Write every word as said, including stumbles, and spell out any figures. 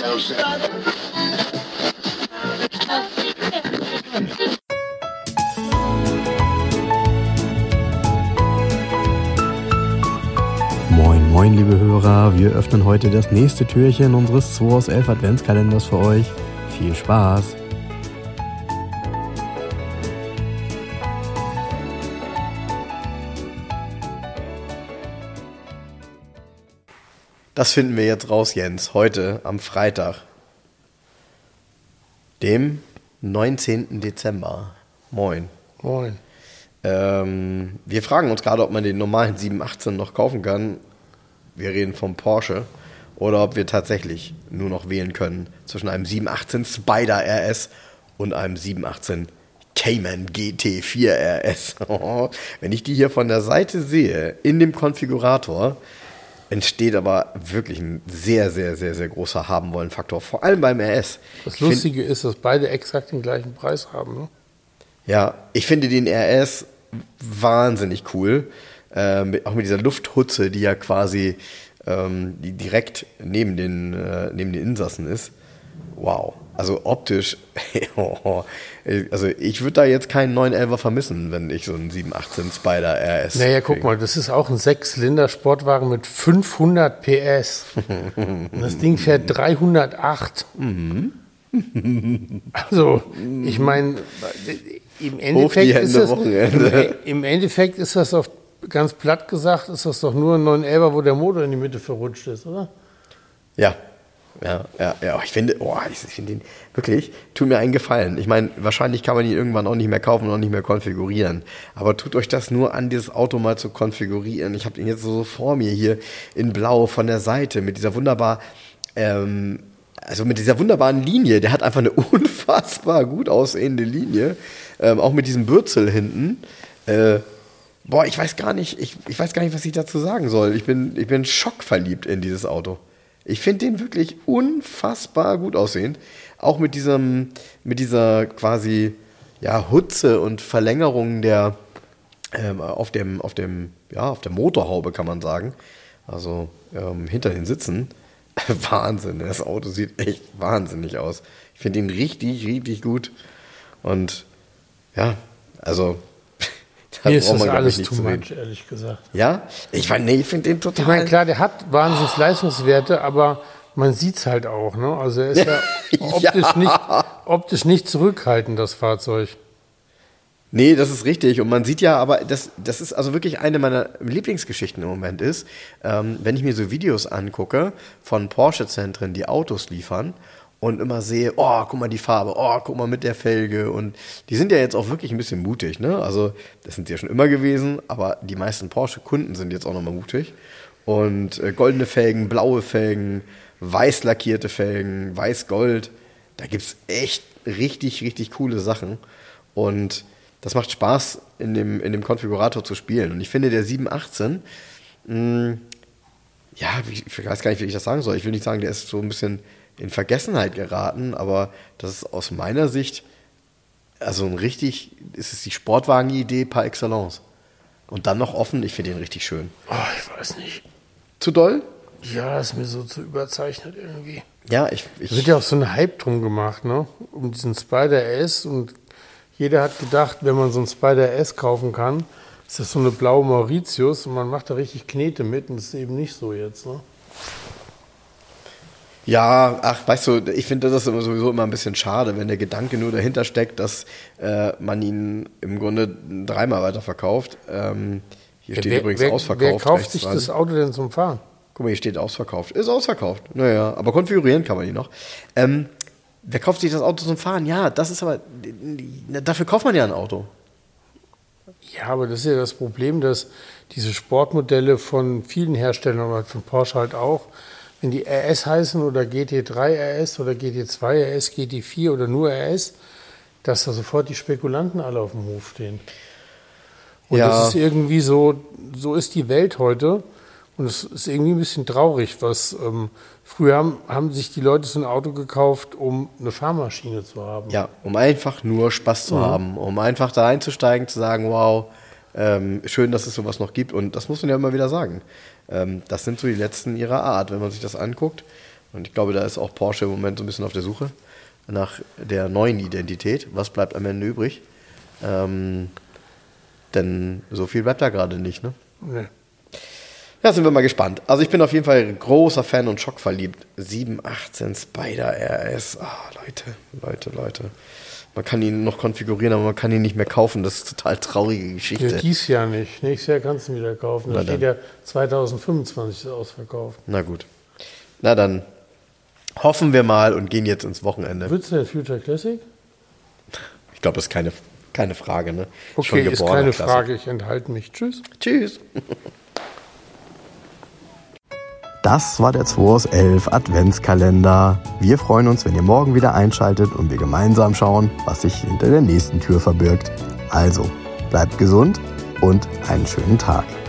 Moin, moin, liebe Hörer. Wir öffnen heute das nächste Türchen unseres zwei aus elf Adventskalenders für euch. Viel Spaß! Das finden wir jetzt raus, Jens, heute am Freitag, dem neunzehnten Dezember. Moin. Moin. Ähm, wir fragen uns gerade, ob man den normalen sieben achtzehn noch kaufen kann. Wir reden vom Porsche. Oder ob wir tatsächlich nur noch wählen können zwischen einem sieben achtzehn Spider R S und einem sieben achtzehn Cayman G T vier R S. Wenn ich die hier von der Seite sehe, in dem Konfigurator, entsteht aber wirklich ein sehr, sehr, sehr, sehr großer Haben-Wollen-Faktor, vor allem beim R S. Das Lustige find, ist, dass beide exakt den gleichen Preis haben. Ne? Ja, ich finde den R S wahnsinnig cool. Ähm, auch mit dieser Lufthutze, die ja quasi ähm, die direkt neben den, äh, neben den Insassen ist. Wow. Also optisch, also ich würde da jetzt keinen neun elfer vermissen, wenn ich so einen sieben achtzehn Spider R S Naja, guck mal, das ist auch ein Sechszylinder-Sportwagen mit fünfhundert P S. Und das Ding fährt dreihundertacht. Mhm. Also, ich meine, im Endeffekt ist das, im, im Endeffekt ist das auf, ganz platt gesagt, ist das doch nur ein neun elfer, wo der Motor in die Mitte verrutscht ist, oder? Ja. Ja, ja, ja, ich finde, oh, ich finde den wirklich, tut mir einen Gefallen. Ich meine, wahrscheinlich kann man ihn irgendwann auch nicht mehr kaufen und auch nicht mehr konfigurieren. Aber tut euch das nur an, dieses Auto mal zu konfigurieren. Ich habe ihn jetzt so vor mir hier in Blau von der Seite mit dieser wunderbar, ähm, also mit dieser wunderbaren Linie. Der hat einfach eine unfassbar gut aussehende Linie, ähm, auch mit diesem Bürzel hinten. Äh, boah, ich weiß gar nicht, ich, ich weiß gar nicht, was ich dazu sagen soll. Ich bin, ich bin schockverliebt in dieses Auto. Ich finde den wirklich unfassbar gut aussehend. Auch mit diesem, mit dieser quasi ja, Hutze und Verlängerung der ähm, auf dem, auf dem, ja, auf der Motorhaube, kann man sagen. Also ähm, hinter den Sitzen. Wahnsinn, das Auto sieht echt wahnsinnig aus. Ich finde ihn richtig, richtig gut. Und ja, also mir ist das alles too much, ehrlich gesagt. Ja? Ich, nee, ich finde den total... Ich meine, klar, der hat wahnsinnig Leistungswerte, aber man sieht es halt auch. Ne? Also er ist ja, optisch, ja. Nicht, optisch nicht zurückhaltend, das Fahrzeug. Nee, das ist richtig. Und man sieht ja, aber das, das ist also wirklich eine meiner Lieblingsgeschichten im Moment ist, ähm, wenn ich mir so Videos angucke von Porsche-Zentren, die Autos liefern, und immer sehe, oh, guck mal die Farbe, oh, guck mal mit der Felge. Und die sind ja jetzt auch wirklich ein bisschen mutig, ne? Also, das sind sie ja schon immer gewesen, aber die meisten Porsche-Kunden sind jetzt auch nochmal mutig. Und äh, goldene Felgen, blaue Felgen, weiß lackierte Felgen, weiß-gold. Da gibt's echt richtig, richtig coole Sachen. Und das macht Spaß, in dem, in dem Konfigurator zu spielen. Und ich finde, der sieben achtzehn, mh, ja, ich weiß gar nicht, wie ich das sagen soll. Ich will nicht sagen, der ist so ein bisschen in Vergessenheit geraten, aber das ist aus meiner Sicht, also ein richtig, ist es die Sportwagen-Idee par excellence. Und dann noch offen, ich finde den richtig schön. Oh, ich weiß nicht. Zu doll? Ja, ist mir so zu überzeichnet irgendwie. Ja, ich... ich da wird ja auch so ein Hype drum gemacht, ne? Um diesen Spider S, und jeder hat gedacht, wenn man so einen Spider S kaufen kann, ist das so eine blaue Mauritius und man macht da richtig Knete mit, und das ist eben nicht so jetzt, ne? Ja, ach, weißt du, ich finde das immer sowieso immer ein bisschen schade, wenn der Gedanke nur dahinter steckt, dass äh, man ihn im Grunde dreimal weiterverkauft. Ähm, hier ja, steht wer, übrigens wer, ausverkauft. Wer kauft sich dran. Das Auto denn zum Fahren? Guck mal, hier steht ausverkauft. Ist ausverkauft. Naja, aber konfigurieren kann man ihn noch. Ähm, wer kauft sich das Auto zum Fahren? Ja, das ist aber, dafür kauft man ja ein Auto. Ja, aber das ist ja das Problem, dass diese Sportmodelle von vielen Herstellern oder von Porsche halt auch, wenn die R S heißen oder G T drei R S oder G T zwei R S, G T vier oder nur R S, dass da sofort die Spekulanten alle auf dem Hof stehen. Und ja. Das ist irgendwie so, so ist die Welt heute. Und es ist irgendwie ein bisschen traurig, was ähm, früher haben, haben sich die Leute so ein Auto gekauft, um eine Fahrmaschine zu haben. Ja, um einfach nur Spaß zu mhm. haben, um einfach da einzusteigen, zu sagen, wow, ähm, schön, dass es sowas noch gibt. Und das muss man ja immer wieder sagen. Ähm, das sind so die Letzten ihrer Art, wenn man sich das anguckt. Und ich glaube, da ist auch Porsche im Moment so ein bisschen auf der Suche nach der neuen Identität. Was bleibt am Ende übrig? Ähm, denn so viel bleibt da gerade nicht, ne? Nee. Ja, sind wir mal gespannt. Also ich bin auf jeden Fall großer Fan und schockverliebt. sieben achtzehn Spider R S. Ah, Leute, Leute, Leute. Man kann ihn noch konfigurieren, aber man kann ihn nicht mehr kaufen. Das ist eine total traurige Geschichte. Ja, dies Jahr nicht. Nächstes Jahr kannst du ihn wieder kaufen. Da steht ja zwanzig fünfundzwanzig ausverkauft. Na gut. Na dann hoffen wir mal und gehen jetzt ins Wochenende. Willst du den Future Classic? Ich glaube, das ist keine, keine Frage. Ne? Okay, ist keine Klasse. Frage. Ich enthalte mich. Tschüss. Tschüss. Das war der zwei aus elf Adventskalender. Wir freuen uns, wenn ihr morgen wieder einschaltet und wir gemeinsam schauen, was sich hinter der nächsten Tür verbirgt. Also, bleibt gesund und einen schönen Tag.